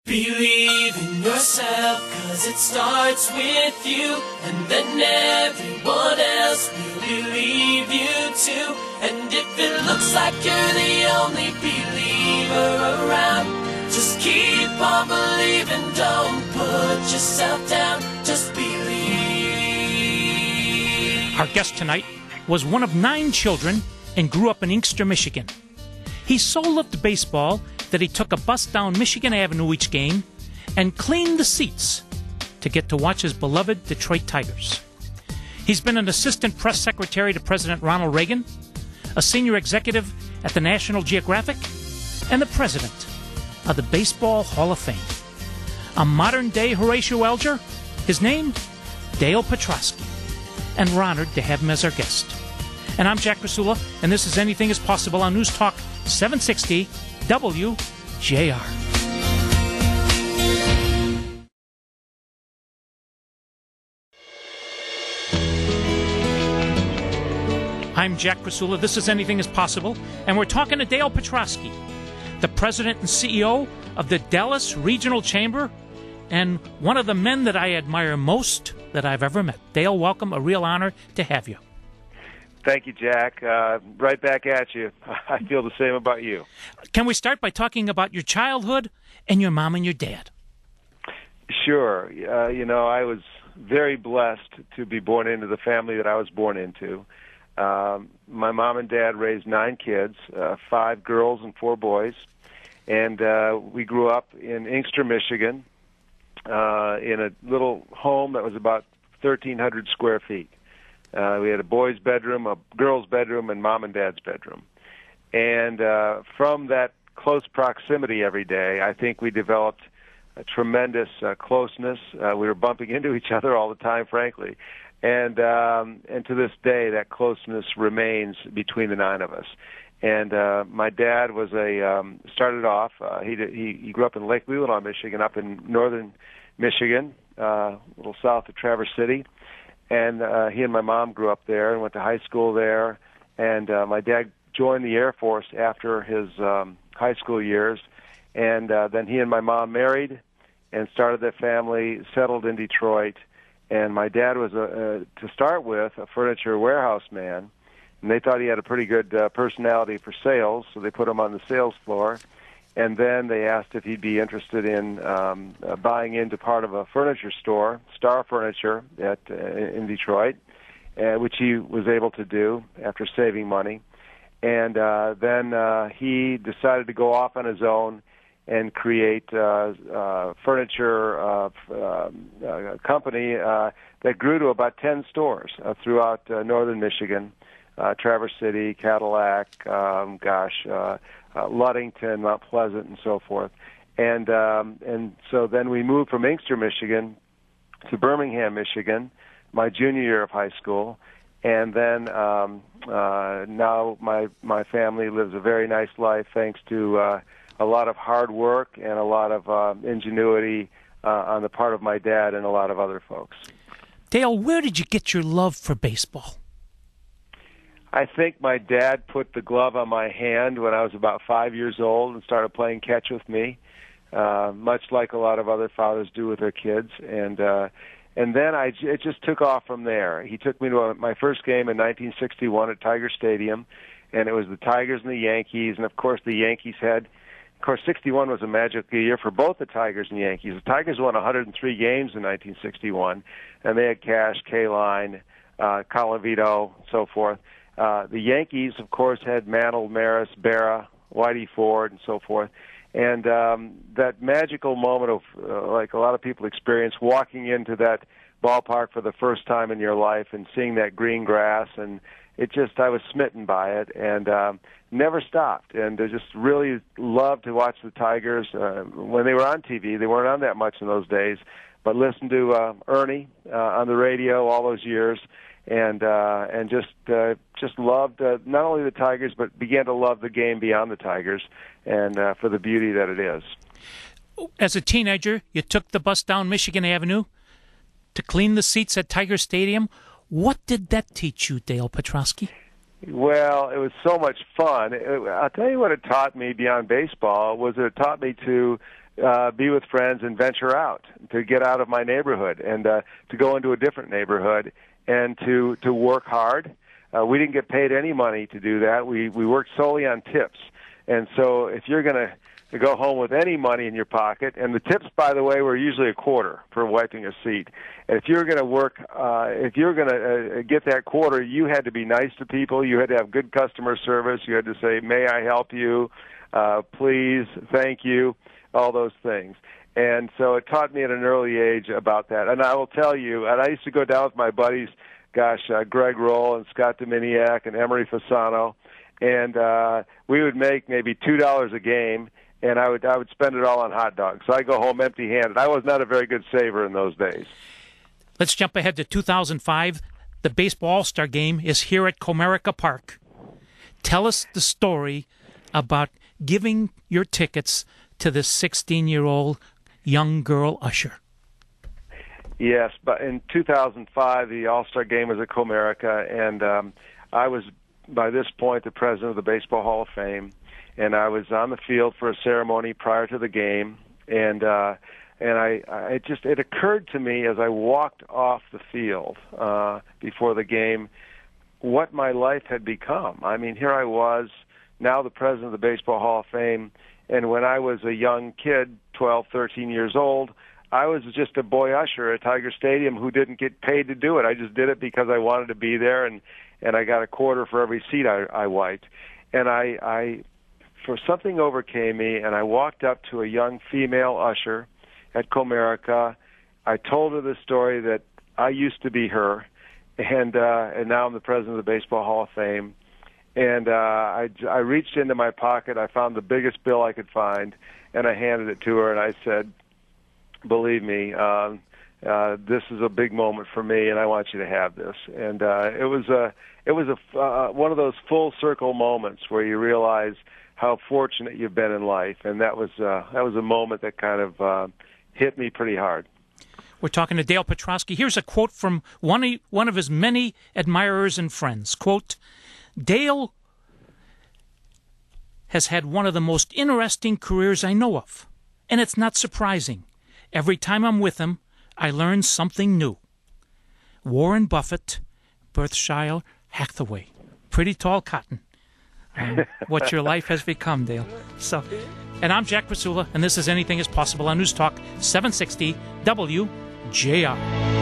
Believe in yourself, 'cause it starts with you, and then everyone else will believe you too. And if it looks like you're the only believer around, just keep on believing, don't put yourself down, just believe. Our guest tonight was one of 9 children and grew up in Inkster, Michigan. He so loved baseball that he took a bus down Michigan Avenue each game and cleaned the seats to get to watch his beloved Detroit Tigers. He's been an assistant press secretary to President Ronald Reagan, a senior executive at the National Geographic, and the president of the Baseball Hall of Fame. A modern-day Horatio Alger, his name, Dale Petroski, and we're honored to have him as our guest. And I'm Jack Krasula, and this is Anything is Possible on News Talk 760 WJR. I'm Jack Krasula. This is Anything is Possible, and we're talking to Dale Petroski, the president and CEO of the Dallas Regional Chamber, and one of the men that I admire most that I've ever met. Dale, welcome. A real honor to have you. Thank you, Jack. Right back at you. I feel the same about you. Can we start by talking about your childhood and your mom and your dad? Sure. I was very blessed to be born into the family that I was born into. My mom and dad raised 9 kids, 5 girls and 4 boys. And we grew up in Inkster, Michigan, in a little home that was about 1,300 square feet. We had a boy's bedroom, a girl's bedroom, and mom and dad's bedroom. And from that close proximity every day, I think we developed a tremendous closeness. We were bumping into each other all the time, frankly. And to this day, that closeness remains between the 9 of us. And my dad was started off, he grew up in Lake Leelanau, Michigan, up in northern Michigan, a little south of Traverse City. And he and my mom grew up there and went to high school there. And my dad joined the Air Force after his high school years. And then he and my mom married and started their family, settled in Detroit. And my dad was, to start with, a furniture warehouse man. And they thought he had a pretty good personality for sales, so they put him on the sales floor. And then they asked if he'd be interested in buying into part of a furniture store, Star Furniture, in Detroit, which he was able to do after saving money. And then he decided to go off on his own and create a furniture company that grew to about 10 stores throughout northern Michigan, Traverse City, Cadillac, Ludington, Mount Pleasant, and so forth. And so then we moved from Inkster, Michigan, to Birmingham, Michigan, my junior year of high school. And then now my family lives a very nice life thanks to a lot of hard work and a lot of ingenuity on the part of my dad and a lot of other folks. Dale, where did you get your love for baseball? I think my dad put the glove on my hand when I was about 5 years old and started playing catch with me, much like a lot of other fathers do with their kids. And then it just took off from there. He took me to my first game in 1961 at Tiger Stadium, and it was the Tigers and the Yankees. And, of course, the Yankees had – of course, 61 was a magical year for both the Tigers and Yankees. The Tigers won 103 games in 1961, and they had Cash, K-Line, Colavito, so forth. The Yankees, of course, had Mantle, Maris, Berra, Whitey Ford, and so forth. And that magical moment of, like a lot of people experience, walking into that ballpark for the first time in your life and seeing that green grass, and I was smitten by it and never stopped. And I just really loved to watch the Tigers when they were on TV. They weren't on that much in those days, but listen to Ernie on the radio all those years. And just loved not only the Tigers, but began to love the game beyond the Tigers, and for the beauty that it is. As a teenager, you took the bus down Michigan Avenue to clean the seats at Tiger Stadium. What did that teach you, Dale Petroski? Well, it was so much fun. I'll tell you what it taught me beyond baseball was it taught me to be with friends and venture out, to get out of my neighborhood and to go into a different neighborhood and to work hard. We didn't get paid any money to do that. We worked solely on tips. And so if you're going to go home with any money in your pocket, and the tips, by the way, were usually a quarter for wiping a seat. And if you're going to work, if you're going to get that quarter, you had to be nice to people. You had to have good customer service. You had to say, "May I help you? Please, thank you," all those things. And so it taught me at an early age about that. And I will tell you, and I used to go down with my buddies, Greg Roll and Scott Dominiak and Emery Fasano, and we would make maybe $2 a game, and I would spend it all on hot dogs. So I go home empty-handed. I was not a very good saver in those days. Let's jump ahead to 2005. The Baseball All-Star Game is here at Comerica Park. Tell us the story about giving your tickets to this 16-year-old young girl usher. Yes, but in 2005, the All-Star Game was at Comerica, and I was, by this point, the president of the Baseball Hall of Fame, and I was on the field for a ceremony prior to the game, and it occurred to me as I walked off the field before the game what my life had become. I mean, here I was, now the president of the Baseball Hall of Fame, and when I was a young kid, 12, 13 years old, I was just a boy usher at Tiger Stadium who didn't get paid to do it. I just did it because I wanted to be there, and I got a quarter for every seat I wiped. And I for something overcame me, and I walked up to a young female usher at Comerica. I told her the story that I used to be her, and now I'm the president of the Baseball Hall of Fame. And I reached into my pocket. I found the biggest bill I could find, and I handed it to her, and I said, "Believe me, this is a big moment for me, and I want you to have this." And it was one of those full circle moments where you realize how fortunate you've been in life, and that was a moment that kind of hit me pretty hard. We're talking to Dale Petroski. Here's a quote from one of his many admirers and friends. Quote, "Dale has had one of the most interesting careers I know of, and it's not surprising. Every time I'm with him, I learn something new. Warren Buffett, Berkshire Hathaway, pretty tall cotton. What your life has become, Dale." So, and I'm Jack Pasula, and this is Anything is Possible on News Talk 760 WJR.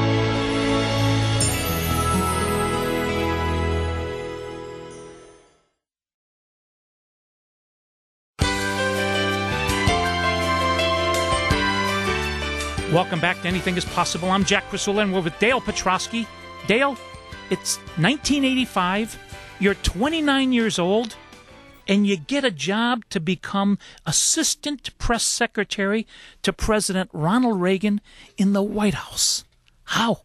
Welcome back to Anything is Possible. I'm Jack Pasula, and we're with Dale Petroski. Dale, it's 1985. You're 29 years old, and you get a job to become Assistant Press Secretary to President Ronald Reagan in the White House. How?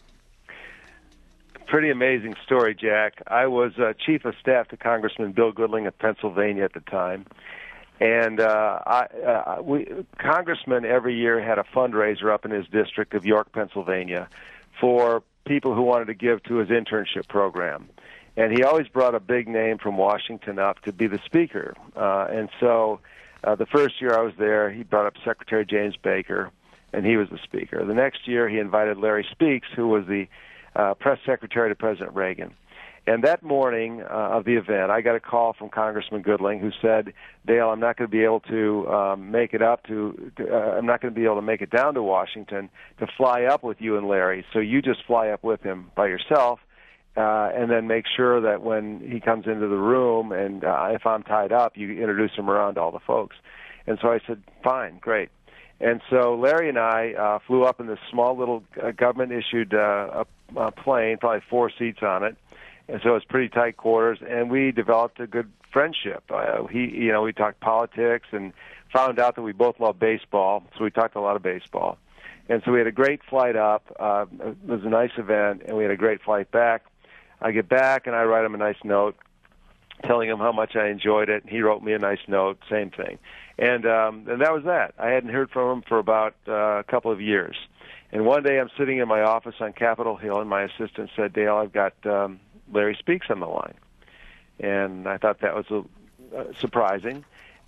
Pretty amazing story, Jack. I was Chief of Staff to Congressman Bill Goodling of Pennsylvania at the time. And Congressman every year had a fundraiser up in his district of York, Pennsylvania, for people who wanted to give to his internship program. And he always brought a big name from Washington up to be the speaker. And so the first year I was there, he brought up Secretary James Baker, and he was the speaker. The next year he invited Larry Speakes, who was the press secretary to President Reagan. And that morning of the event, I got a call from Congressman Goodling who said, "Dale, I'm not going to be able to make it up I'm not going to be able to make it down to Washington to fly up with you and Larry. So you just fly up with him by yourself, and then make sure that when he comes into the room and if I'm tied up, you introduce him around to all the folks." And so I said, "Fine, great." And so Larry and I flew up in this small little government-issued plane, probably 4 seats on it. And so it's pretty tight quarters, and we developed a good friendship. We talked politics and found out that we both love baseball, so we talked a lot of baseball. And so we had a great flight up. It was a nice event, and we had a great flight back. I get back, and I write him a nice note telling him how much I enjoyed it, and he wrote me a nice note, same thing. And that was that. I hadn't heard from him for about a couple of years. And one day I'm sitting in my office on Capitol Hill, and my assistant said, "Dale, I've got Larry Speakes on the line." And I thought that was surprising.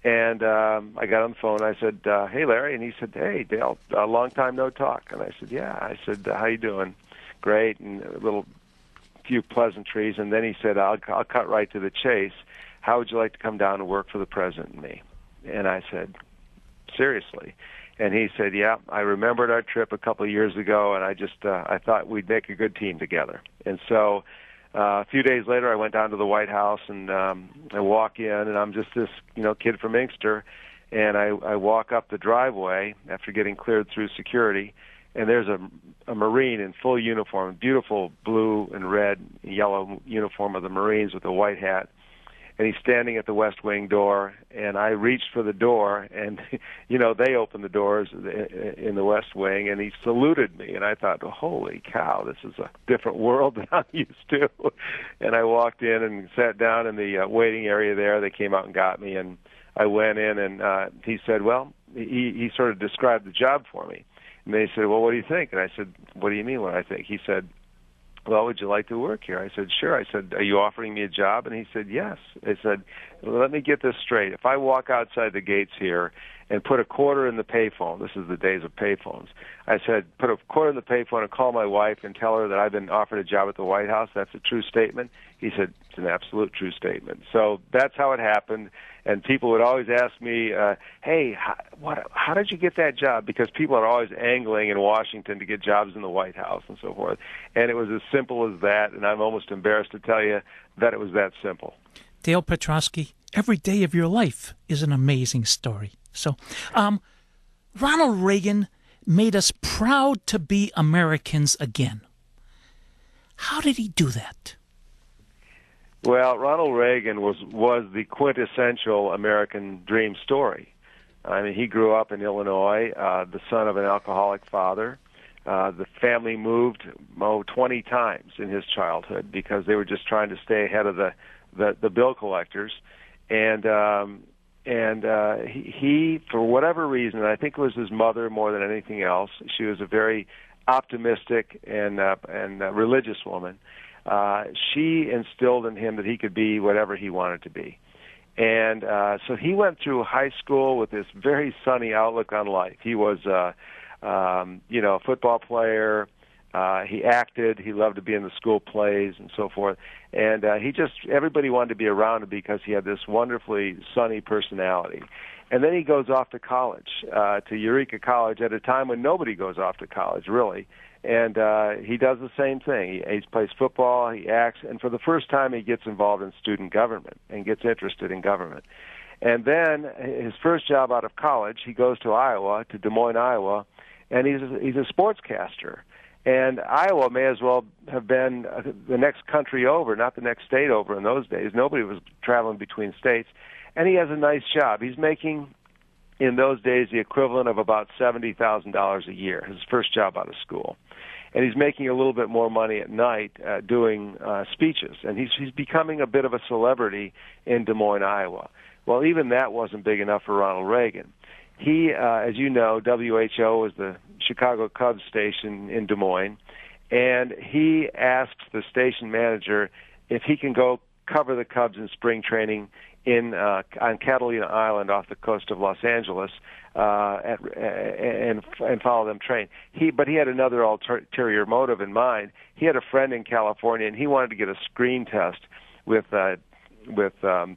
And I got on the phone. I said, "Hey, Larry," and he said, "Hey, Dale, a long time no talk." And I said, "Yeah." I said, "How you doing?" "Great," and a little few pleasantries. And then he said, "I'll cut right to the chase. How would you like to come down and work for the president and me?" And I said, "Seriously?" And he said, "Yeah, I remembered our trip a couple of years ago, and I thought we'd make a good team together." And so a few days later, I went down to the White House, and I walk in, and I'm just this, kid from Inkster, and I walk up the driveway after getting cleared through security, and there's a Marine in full uniform, beautiful blue and red and yellow uniform of the Marines with a white hat, and he's standing at the West Wing door, and I reached for the door, and, they opened the doors in the West Wing, and he saluted me, and I thought, holy cow, this is a different world than I'm used to. And I walked in and sat down in the waiting area there. They came out and got me, and I went in, and he said, he sort of described the job for me. And they said, "Well, what do you think?" And I said, "What do you mean what I think?" He said, "Well, would you like to work here?" I said, "Sure." I said, "Are you offering me a job?" And he said, "Yes." I said, "Well, let me get this straight. If I walk outside the gates here and put a quarter in the payphone," this is the days of payphones, I said, "put a quarter in the payphone and call my wife and tell her that I've been offered a job at the White House, that's a true statement?" He said, "It's an absolute true statement." So that's how it happened. And people would always ask me, "Hey, how did you get that job?" Because people are always angling in Washington to get jobs in the White House and so forth. And it was as simple as that, and I'm almost embarrassed to tell you that it was that simple. Dale Petroski, every day of your life is an amazing story. So, Ronald Reagan made us proud to be Americans again. How did he do that? Well, Ronald Reagan was the quintessential American dream story. I mean, he grew up in Illinois, the son of an alcoholic father. The family moved 20 times in his childhood because they were just trying to stay ahead of the bill collectors. And he, for whatever reason, I think it was his mother more than anything else, she was a very optimistic and religious woman. She instilled in him that he could be whatever he wanted to be. And so he went through high school with this very sunny outlook on life. He was, a football player. He acted. He loved to be in the school plays and so forth. And everybody wanted to be around him because he had this wonderfully sunny personality. And then he goes off to college, to Eureka College, at a time when nobody goes off to college, really. And he does the same thing. He plays football, he acts, and for the first time he gets involved in student government and gets interested in government. And then his first job out of college, he goes to Iowa, to Des Moines, Iowa, and he's a sportscaster. And Iowa may as well have been the next country over, not the next state over in those days. Nobody was traveling between states. And he has a nice job. He's making, in those days, the equivalent of about $70,000 a year, his first job out of school. And he's making a little bit more money at night doing speeches. And he's becoming a bit of a celebrity in Des Moines, Iowa. Well, even that wasn't big enough for Ronald Reagan. He, as you know, WHO was the Chicago Cubs station in Des Moines, and he asks the station manager if he can go cover the Cubs in spring training on Catalina Island off the coast of Los Angeles, and follow them train. But he had another ulterior motive in mind. He had a friend in California, and he wanted to get a screen test with Mr.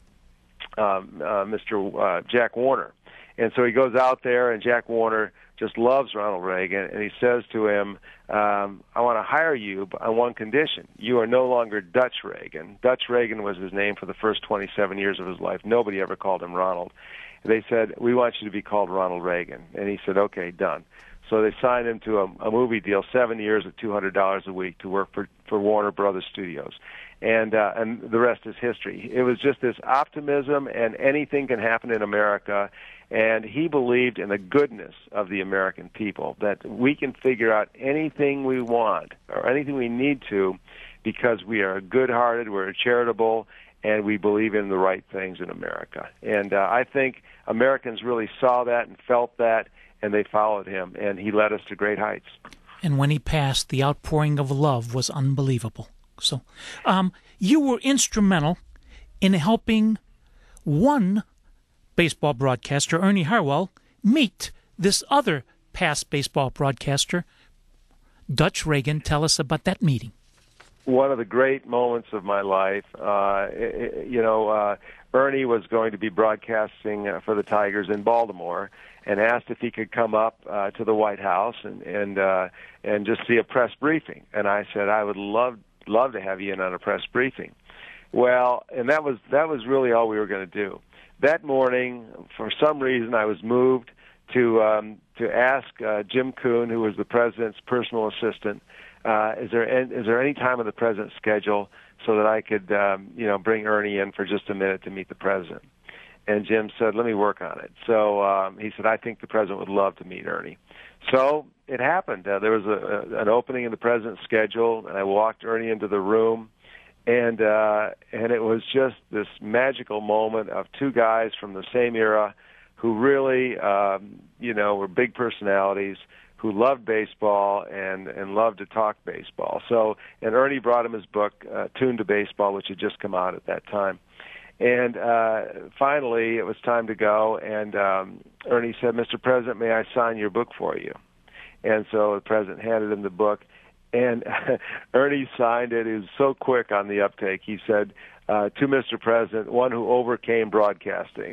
Jack Warner. And so he goes out there, and Jack Warner just loves Ronald Reagan, and he says to him, I want to hire you on one condition. You are no longer Dutch Reagan. Dutch Reagan was his name for the first 27 years of his life. Nobody ever called him Ronald. They said, we want you to be called Ronald Reagan. And he said, okay, done. So they signed him to a movie deal, 7 years at $200 a week to work for Warner Brothers Studios. And the rest is history. It was just this optimism, and anything can happen in America. And he believed in the goodness of the American people, that we can figure out anything we want or anything we need to because we are good-hearted, we're charitable, and we believe in the right things in America. And I think Americans really saw that and felt that, and they followed him, and he led us to great heights. And when he passed, the outpouring of love was unbelievable. So you were instrumental in helping one baseball broadcaster Ernie Harwell meet this other past baseball broadcaster, Dutch Reagan? Tell us about that meeting. One of the great moments of my life. Ernie was going to be broadcasting for the Tigers in Baltimore, and asked if he could come up to the White House and just see a press briefing. And I said I would love to have you in on a press briefing. Well, and that was really all we were going to do. That morning, for some reason, I was moved to ask Jim Kuhn, who was the president's personal assistant, is there any time on the president's schedule so that I could bring Ernie in for just a minute to meet the president? And Jim said, let me work on it. So he said, I think the president would love to meet Ernie. So it happened. There was an opening in the president's schedule, and I walked Ernie into the room, and it was just this magical moment of two guys from the same era who really, were big personalities, who loved baseball and loved to talk baseball. So, and Ernie brought him his book, Tuned to Baseball, which had just come out at that time. And finally, it was time to go, and Ernie said, Mr. President, may I sign your book for you? And so the president handed him the book, and Ernie signed it. He was so quick on the uptake. He said, to Mr. President, one who overcame broadcasting.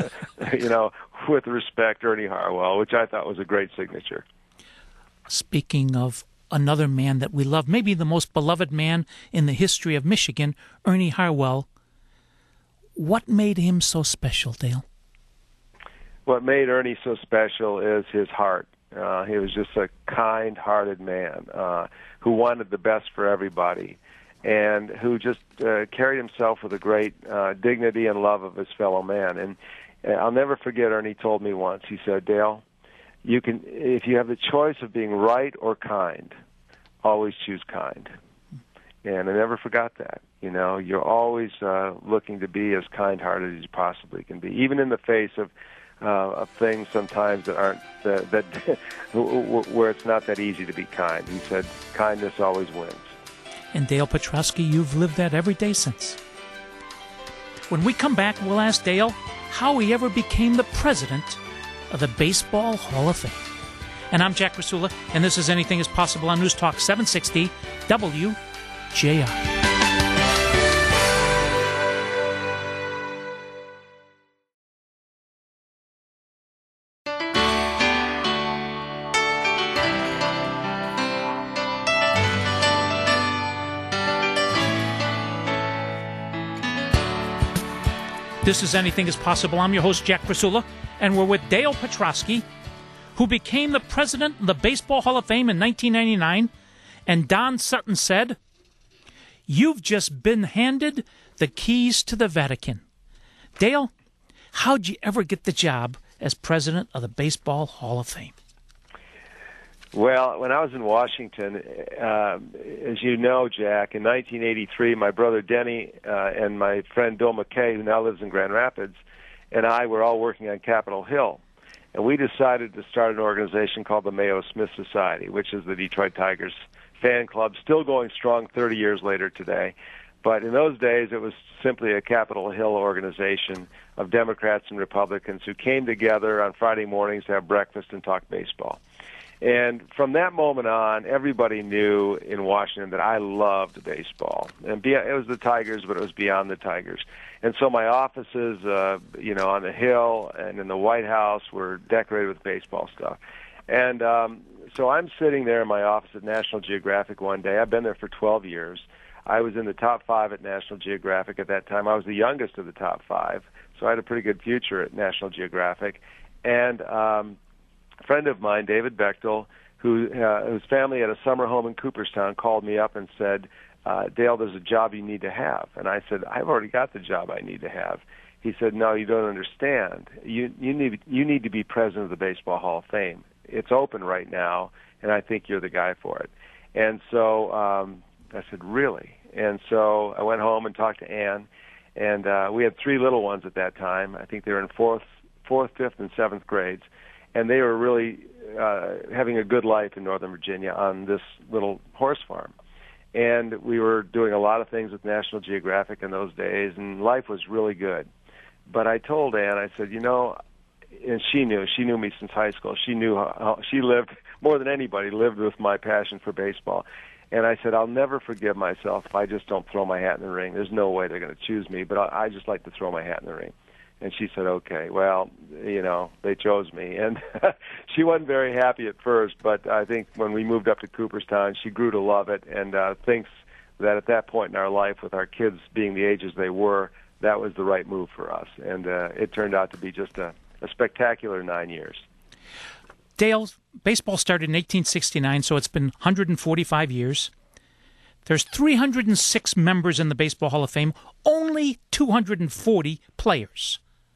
With respect, Ernie Harwell, which I thought was a great signature. Speaking of another man that we love, maybe the most beloved man in the history of Michigan, Ernie Harwell, what made him so special, Dale? What made Ernie so special is his heart. He was just a kind-hearted man who wanted the best for everybody, and who just carried himself with a great dignity and love of his fellow man. And I'll never forget, Ernie told me once, he said, Dale, if you have the choice of being right or kind, always choose kind. And I never forgot that. You're always looking to be as kind-hearted as you possibly can be, even in the face of things sometimes that aren't where it's not that easy to be kind. He said, kindness always wins. And Dale Petrosky, you've lived that every day since. When we come back, we'll ask Dale how he ever became the president of the Baseball Hall of Fame. And I'm Jack Rasula, and this is Anything is Possible on News Talk 760 WJR. This is Anything is Possible. I'm your host, Jack Rasula, and we're with Dale Petrosky, who became the president of the Baseball Hall of Fame in 1999. And Don Sutton said, you've just been handed the keys to the Vatican. Dale, how'd you ever get the job as president of the Baseball Hall of Fame? Well, when I was in Washington, as you know, Jack, in 1983, my brother Denny and my friend Bill McKay, who now lives in Grand Rapids, and I were all working on Capitol Hill. And we decided to start an organization called the Mayo Smith Society, which is the Detroit Tigers fan club, still going strong 30 years later today. But in those days, it was simply a Capitol Hill organization of Democrats and Republicans who came together on Friday mornings to have breakfast and talk baseball. And from that moment on, everybody knew in Washington that I loved baseball. And it was the Tigers, but it was beyond the Tigers. And so my offices, on the Hill and in the White House were decorated with baseball stuff. And so I'm sitting there in my office at National Geographic one day. I've been there for 12 years. I was in the top 5 at National Geographic at that time. I was the youngest of the top 5, so I had a pretty good future at National Geographic. And a friend of mine, David Bechtel, whose family had a summer home in Cooperstown, called me up and said, Dale, there's a job you need to have. And I said, I've already got the job I need to have. He said, no, you don't understand. You need to be president of the Baseball Hall of Fame. It's open right now, and I think you're the guy for it. And so I said, really? And so I went home and talked to Ann, and we had 3 little ones at that time. I think they were in 4th, 5th, and 7th grades. And they were really having a good life in Northern Virginia on this little horse farm. And we were doing a lot of things with National Geographic in those days, and life was really good. But I told Ann, I said, and she knew me since high school. She knew how she lived, more than anybody, lived with my passion for baseball. And I said, I'll never forgive myself if I just don't throw my hat in the ring. There's no way they're going to choose me, but I just like to throw my hat in the ring. And she said, okay, well, they chose me. And she wasn't very happy at first, but I think when we moved up to Cooperstown, she grew to love it and thinks that at that point in our life, with our kids being the ages they were, that was the right move for us. And it turned out to be just a spectacular 9 years. Dale, baseball started in 1869, so it's been 145 years. There's 306 members in the Baseball Hall of Fame, only 240 players.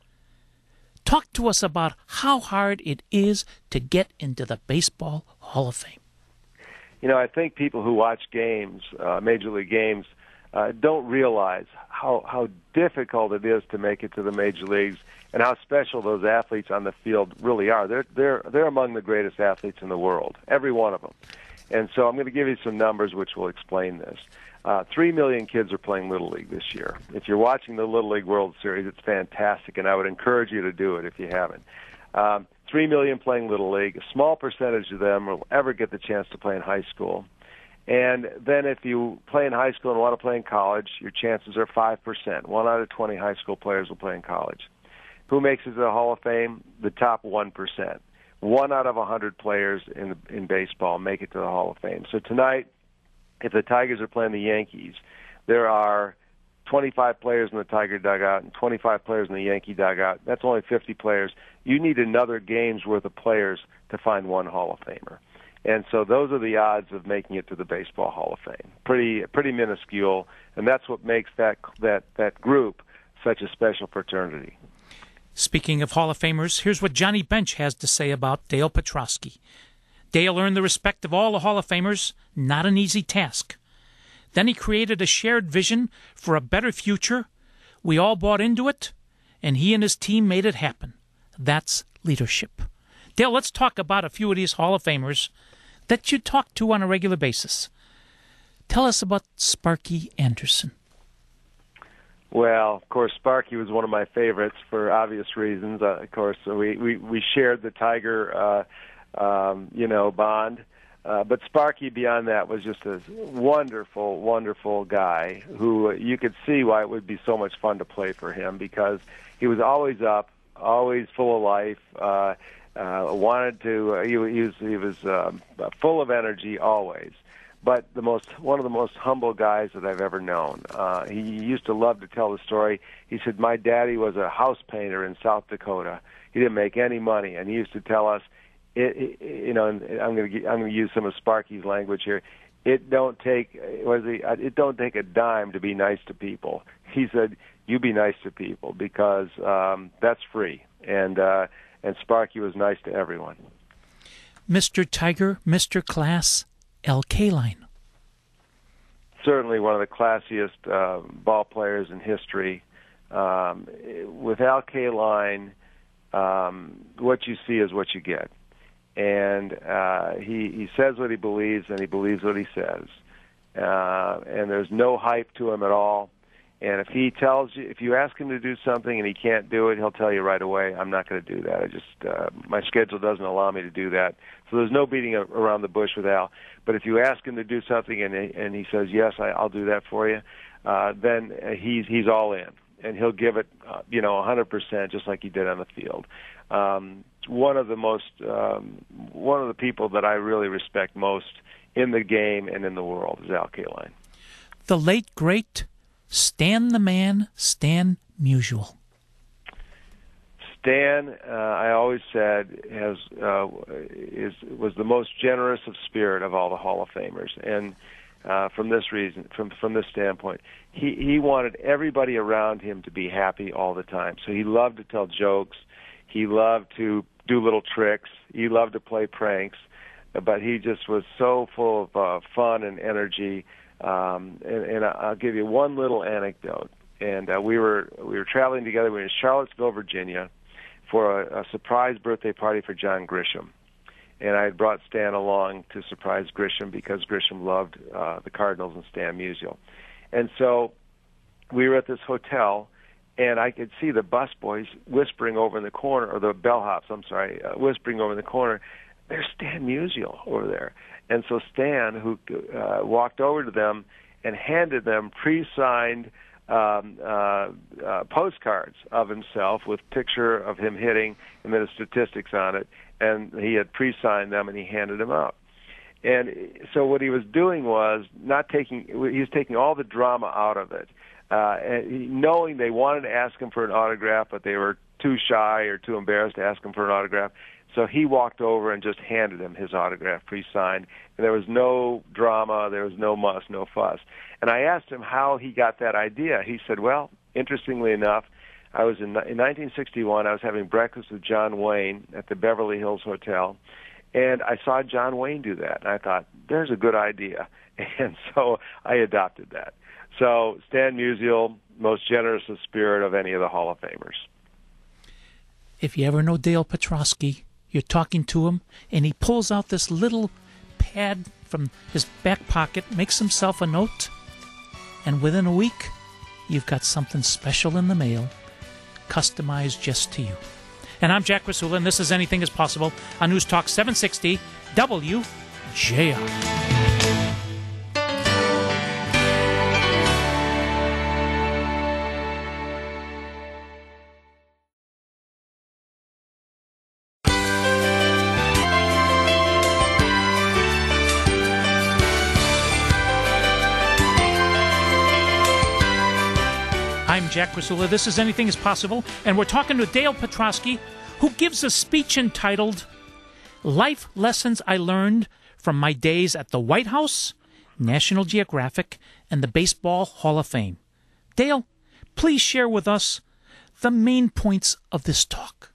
Talk to us about how hard it is to get into the Baseball Hall of Fame. I think people who watch games, Major League games, don't realize how difficult it is to make it to the Major Leagues and how special those athletes on the field really are. They're among the greatest athletes in the world, every one of them. And so I'm going to give you some numbers which will explain this. 3 million kids are playing Little League this year. If you're watching the Little League World Series, it's fantastic, and I would encourage you to do it if you haven't. 3 million playing Little League. A small percentage of them will ever get the chance to play in high school. And then if you play in high school and want to play in college, your chances are 5%. 1 out of 20 high school players will play in college. Who makes it to the Hall of Fame? The top 1%. 1 out of 100 players in baseball make it to the Hall of Fame. So tonight, if the Tigers are playing the Yankees, there are 25 players in the Tiger dugout and 25 players in the Yankee dugout. That's only 50 players. You need another game's worth of players to find one Hall of Famer. And so those are the odds of making it to the Baseball Hall of Fame. Pretty minuscule, and that's what makes that group such a special fraternity. Speaking of Hall of Famers, here's what Johnny Bench has to say about Dale Petrosky. Dale earned the respect of all the Hall of Famers, not an easy task. Then he created a shared vision for a better future. We all bought into it, and he and his team made it happen. That's leadership. Dale, let's talk about a few of these Hall of Famers that you talk to on a regular basis. Tell us about Sparky Anderson. Well, of course, Sparky was one of my favorites for obvious reasons. Of course, we shared the Tiger, bond. But Sparky, beyond that, was just a wonderful, wonderful guy who you could see why it would be so much fun to play for him, because he was always up, always full of life. He was full of energy always. But one of the most humble guys that I've ever known. He used to love to tell the story. He said, my daddy was a house painter in South Dakota. He didn't make any money, and he used to tell us, and I'm going to use some of Sparky's language here. It don't take a dime to be nice to people. He said, you be nice to people because that's free. And Sparky was nice to everyone. Mr. Tiger, Mr. Class, Al Kaline. Certainly one of the classiest ball players in history. With Al Kaline, what you see is what you get. And he says what he believes, and he believes what he says. And there's no hype to him at all. And if you ask him to do something and he can't do it, he'll tell you right away, I'm not going to do that. My schedule doesn't allow me to do that. So there's no beating around the bush with Al. But if you ask him to do something and he says, yes, I'll do that for you, then he's all in. And he'll give it, 100%, just like he did on the field. One of the people that I really respect most in the game and in the world is Al Kaline. The late, great Stan the Man, Stan Musial. Stan, I always said, was the most generous of spirit of all the Hall of Famers, and from this reason, from this standpoint, he wanted everybody around him to be happy all the time. So he loved to tell jokes, he loved to do little tricks, he loved to play pranks, but he just was so full of fun and energy. And I'll give you one little anecdote. And we were traveling together. We were in Charlottesville, Virginia, for a surprise birthday party for John Grisham. And I had brought Stan along to surprise Grisham because Grisham loved the Cardinals and Stan Musial. And so we were at this hotel, and I could see the busboys whispering over in the corner, or the bellhops, whispering over in the corner, "There's Stan Musial over there." And so Stan, who walked over to them and handed them pre-signed postcards of himself with picture of him hitting and then his statistics on it, and he had pre-signed them and he handed them out. And so what he was doing was he was taking all the drama out of it, knowing they wanted to ask him for an autograph, but they were too shy or too embarrassed to ask him for an autograph. So he walked over and just handed him his autograph pre-signed, and there was no drama, there was no muss, no fuss. And I asked him how he got that idea. He said, well, interestingly enough, I was in 1961, I was having breakfast with John Wayne at the Beverly Hills Hotel, and I saw John Wayne do that, and I thought, there's a good idea. And so I adopted that. So Stan Musial, most generous of spirit of any of the Hall of Famers. If you ever know Dale Petrosky, you're talking to him, and he pulls out this little pad from his back pocket, makes himself a note, and within a week, you've got something special in the mail, customized just to you. And I'm Jack Rasula, and this is Anything is Possible on News Talk 760 WJR. I'm Jack Rasula. This is Anything is Possible, and we're talking to Dale Petrosky, who gives a speech entitled Life Lessons I Learned from My Days at the White House, National Geographic, and the Baseball Hall of Fame. Dale, please share with us the main points of this talk.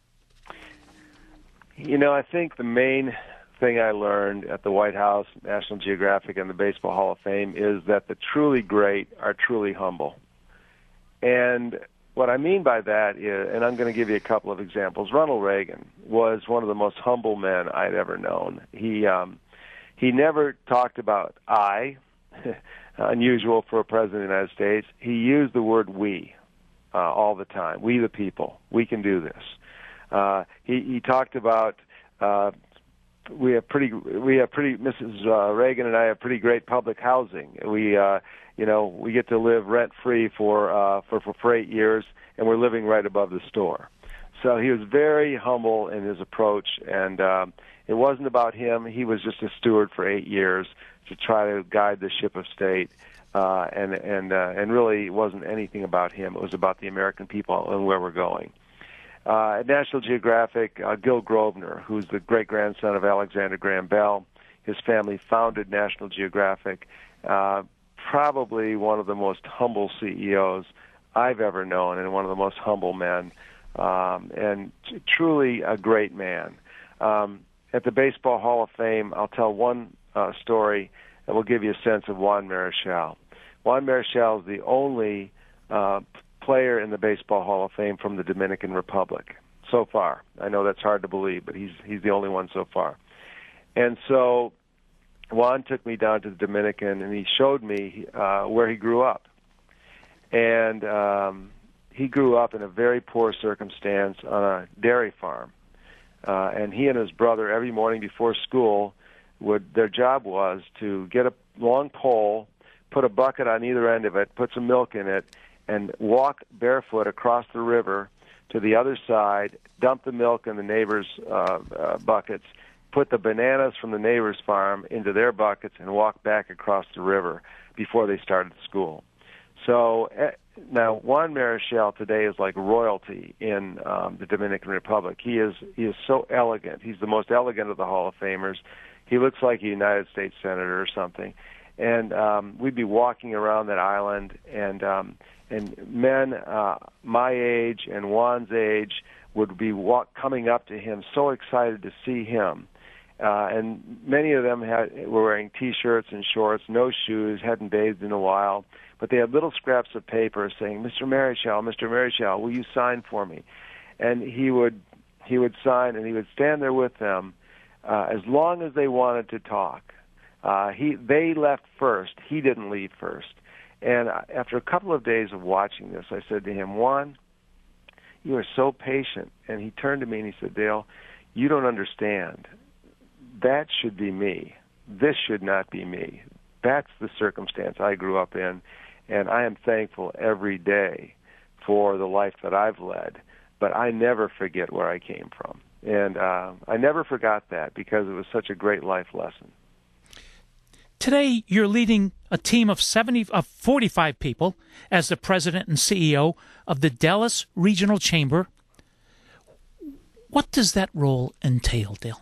You know, I think the main thing I learned at the White House, National Geographic, and the Baseball Hall of Fame is that the truly great are truly humble. And what I mean by that is, and I'm going to give you a couple of examples. Ronald Reagan was one of the most humble men I'd ever known. He never talked about I, unusual for a president of the United States. He used the word we all the time. We the people. We can do this. He talked about Mrs. Reagan and I have pretty great public housing. We get to live rent-free for 8 years, and we're living right above the store. So he was very humble in his approach, and it wasn't about him. He was just a steward for 8 years to try to guide the ship of state, and really it wasn't anything about him. It was about the American people and where we're going. At National Geographic, Gil Grosvenor, who's the great-grandson of Alexander Graham Bell, his family founded National Geographic, probably one of the most humble CEOs I've ever known, and one of the most humble men, and truly a great man. At the Baseball Hall of Fame, I'll tell one story that will give you a sense of Juan Marichal. Juan Marichal is the only player in the Baseball Hall of Fame from the Dominican Republic so far. I know that's hard to believe, but he's the only one so far. And so Juan took me down to the Dominican, and he showed me where he grew up. And he grew up in a very poor circumstance on a dairy farm. And he and his brother, every morning before school, their job was to get a long pole, put a bucket on either end of it, put some milk in it, and walk barefoot across the river to the other side, dump the milk in the neighbors' buckets, put the bananas from the neighbor's farm into their buckets, and walk back across the river before they started school. So now Juan Marichal today is like royalty in the Dominican Republic. He is so elegant. He's the most elegant of the Hall of Famers. He looks like a United States senator or something. And we'd be walking around that island, and men my age and Juan's age would be coming up to him, so excited to see him. And many of them were wearing T-shirts and shorts, no shoes, hadn't bathed in a while, but they had little scraps of paper saying, Mr. Marichal, will you sign for me? And he would sign, and he would stand there with them as long as they wanted to talk. They left first. He didn't leave first. And after a couple of days of watching this, I said to him, Juan, you are so patient. And he turned to me and he said, Dale, you don't understand. That should be me. This should not be me. That's the circumstance I grew up in, and I am thankful every day for the life that I've led. But I never forget where I came from. And I never forgot that because it was such a great life lesson. Today, you're leading a team of 45 people as the president and CEO of the Dallas Regional Chamber. What does that role entail, Dale?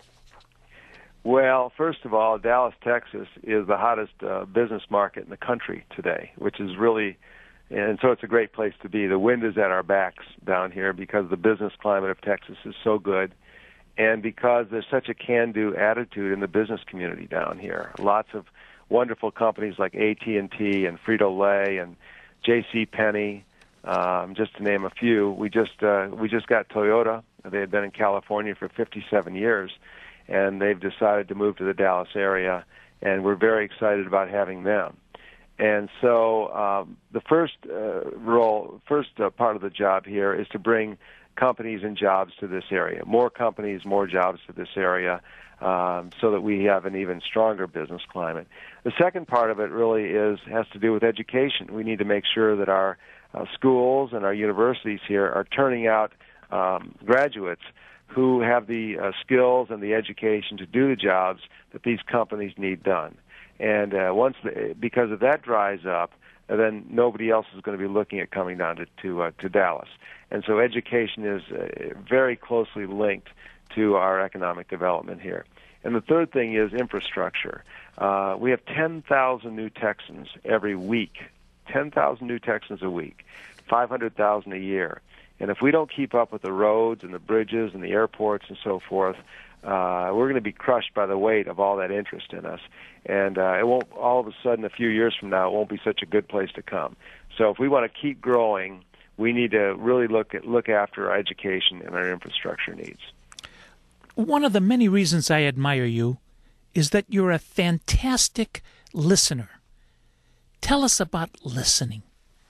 Well, first of all, Dallas, Texas is the hottest business market in the country today, which is really, and so it's a great place to be. The wind is at our backs down here because the business climate of Texas is so good, and because there's such a can-do attitude in the business community down here. Lots of wonderful companies like AT&T and Frito-Lay and J.C. Penney, just to name a few. We just got Toyota. They had been in California for 57 years, and they've decided to move to the Dallas area, and we're very excited about having them. And so the first part of the job here is to bring companies and jobs to this area. More companies, more jobs to this area, so that we have an even stronger business climate. The second part of it really has to do with education. We need to make sure that our schools and our universities here are turning out graduates who have the skills and the education to do the jobs that these companies need done. And because if that dries up, then nobody else is going to be looking at coming down to Dallas. And so education is very closely linked to our economic development here. And the third thing is infrastructure. We have 10,000 new Texans every week, 10,000 new Texans a week, 500,000 a year. And if we don't keep up with the roads and the bridges and the airports and so forth, we're going to be crushed by the weight of all that interest in us. And it won't, all of a sudden, a few years from now, it won't be such a good place to come. So if we want to keep growing, we need to really look after our education and our infrastructure needs. One of the many reasons I admire you is that you're a fantastic listener. Tell us about listening.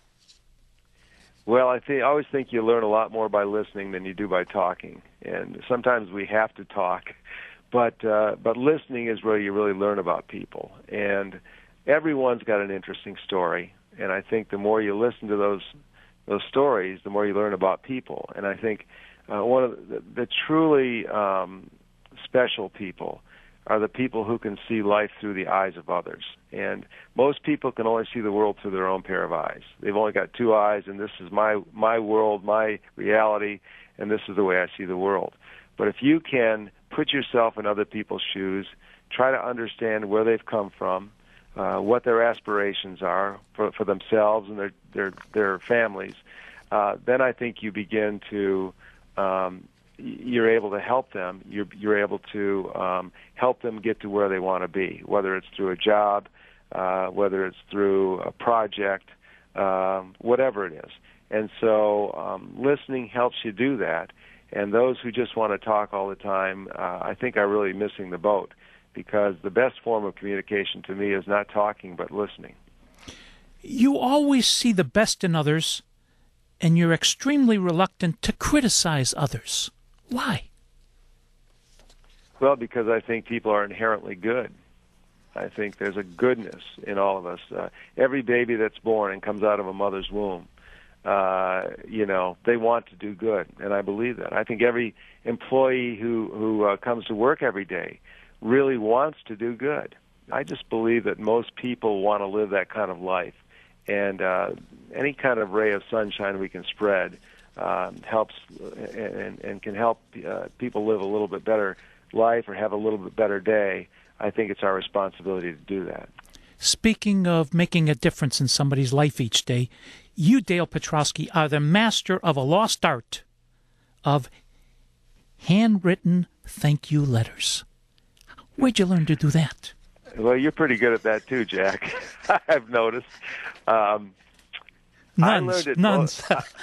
Well, I always think you learn a lot more by listening than you do by talking, and sometimes we have to talk, but listening is where you really learn about people. And everyone's got an interesting story, and I think the more you listen to those stories, the more you learn about people. And I think one of the truly special people are the people who can see life through the eyes of others. And most people can only see the world through their own pair of eyes. They've only got two eyes, and this is my world, my reality, and this is the way I see the world. But if you can put yourself in other people's shoes, try to understand where they've come from, what their aspirations are for themselves and their families, then I think you begin to you're able to help them. You're able to help them get to where they want to be, whether it's through a job, whether it's through a project, whatever it is. And so listening helps you do that. And those who just want to talk all the time, I think are really missing the boat, because the best form of communication to me is not talking but listening. You always see the best in others, and you're extremely reluctant to criticize others. Why? Well, because I think people are inherently good. I think there's a goodness in all of us. Every baby that's born and comes out of a mother's womb, they want to do good, and I believe that. I think every employee who comes to work every day really wants to do good. I just believe that most people want to live that kind of life, and any kind of ray of sunshine we can spread helps and can help people live a little bit better life or have a little bit better day. I think it's our responsibility to do that. Speaking of making a difference in somebody's life each day, you, Dale Petroski, are the master of a lost art of handwritten thank you letters. Where'd you learn to do that? Well, you're pretty good at that too, Jack. I've noticed. Nuns.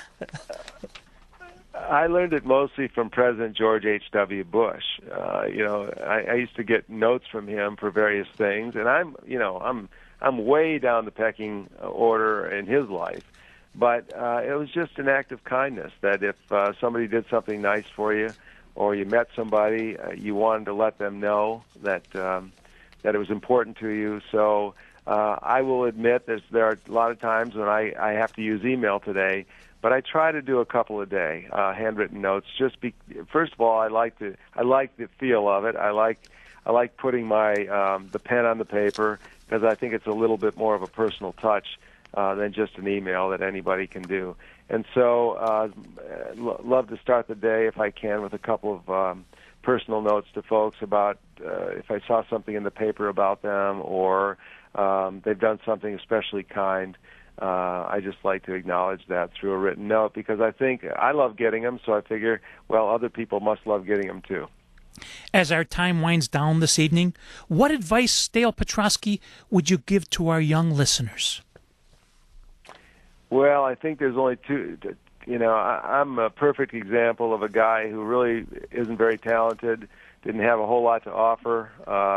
I learned it mostly from President George H.W. Bush. I used to get notes from him for various things, and I'm I'm way down the pecking order in his life. But it was just an act of kindness that if somebody did something nice for you, or you met somebody, you wanted to let them know that that it was important to you. So I will admit there are a lot of times when I have to use email today, but I try to do a couple a day, handwritten notes. First of all, I like the feel of it. I like putting the pen on the paper because I think it's a little bit more of a personal touch than just an email that anybody can do. And so love to start the day, if I can, with a couple of personal notes to folks about if I saw something in the paper about them or they've done something especially kind. I just like to acknowledge that through a written note because I think I love getting them, so I figure, well, other people must love getting them too. As our time winds down this evening, what advice, Dale Petrosky, would you give to our young listeners? Well, I think there's only two. I'm a perfect example of a guy who really isn't very talented, didn't have a whole lot to offer.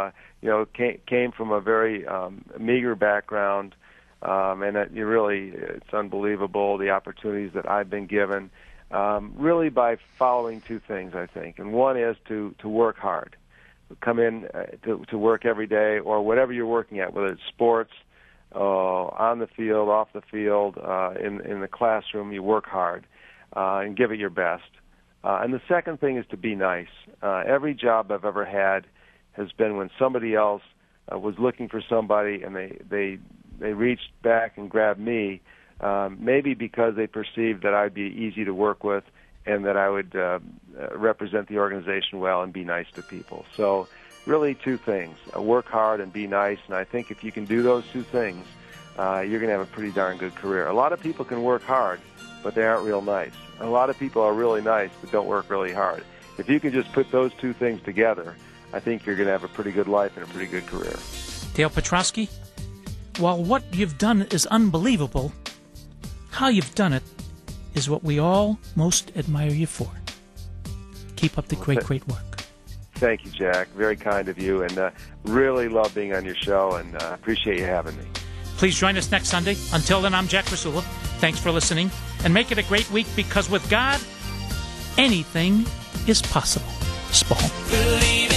Came from a very meager background, and it's unbelievable the opportunities that I've been given. Really by following two things, I think, and one is to work hard, come in to work every day or whatever you're working at, whether it's sports. On the field, off the field, in the classroom, you work hard and give it your best. And the second thing is to be nice. Every job I've ever had has been when somebody else was looking for somebody and they reached back and grabbed me, maybe because they perceived that I'd be easy to work with and that I would represent the organization well and be nice to people. So really two things, work hard and be nice, and I think if you can do those two things, you're going to have a pretty darn good career. A lot of people can work hard, but they aren't real nice. A lot of people are really nice, but don't work really hard. If you can just put those two things together, I think you're going to have a pretty good life and a pretty good career. Dale Petrosky, while what you've done is unbelievable, how you've done it is what we all most admire you for. Keep up the great work. Thank you, Jack. Very kind of you, and really love being on your show, and appreciate you having me. Please join us next Sunday. Until then, I'm Jack Rasula. Thanks for listening, and make it a great week, because with God, anything is possible. Spall.